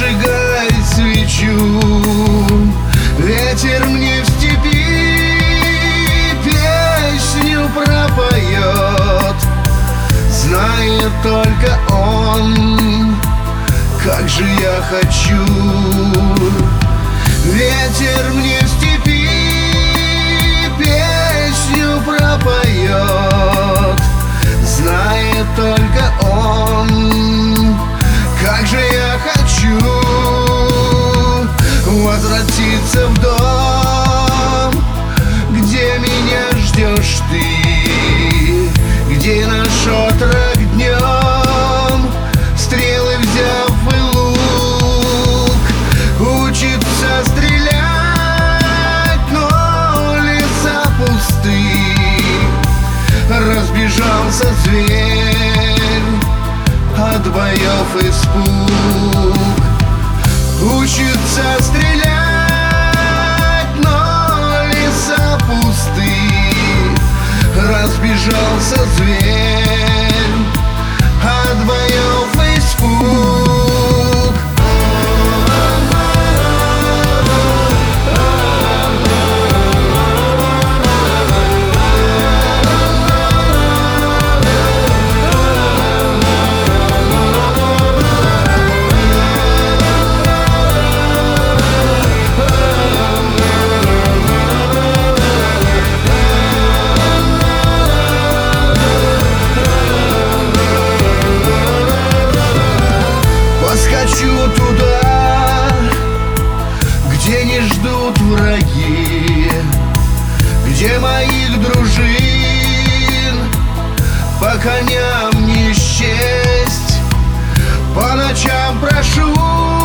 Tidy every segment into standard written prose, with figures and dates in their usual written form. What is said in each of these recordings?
зажигай свечу. Ветер мне в степи песню пропоет. Знает только он, как же я хочу. Ветер мне в степи песню пропоет. Знает только он, как же я хочу возвратиться в дом, где меня ждешь ты, где наш отрок днем, стрелы взяв и лук, учится стрелять, но леса пусты. Разбежался зверь, от боев испуг. Учится стрелять, но леса пусты. Разбежался зверь, от боев испуг. Поскочу туда, где не ждут враги, где моих дружин по коням не счесть. По ночам прошу,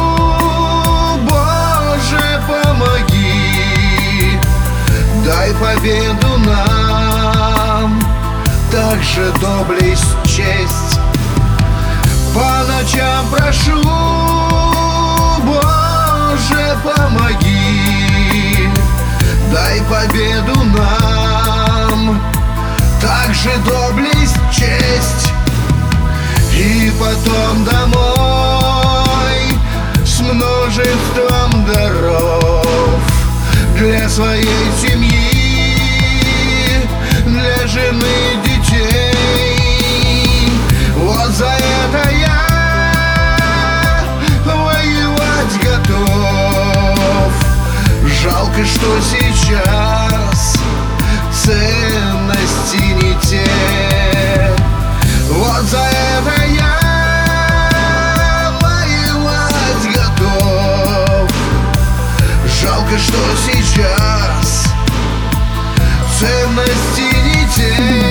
Боже, помоги, дай победу нам, также доблесть, честь. По ночам прошу, Боже, помоги, дай победу нам, также доблесть, честь. И потом домой с множеством даров для своей семьи, для жены, детей. Вот за это я воевать готов. Жалко, что сейчас ценности не те. Вот за это я воевать готов. Жалко, что сейчас ценности не те.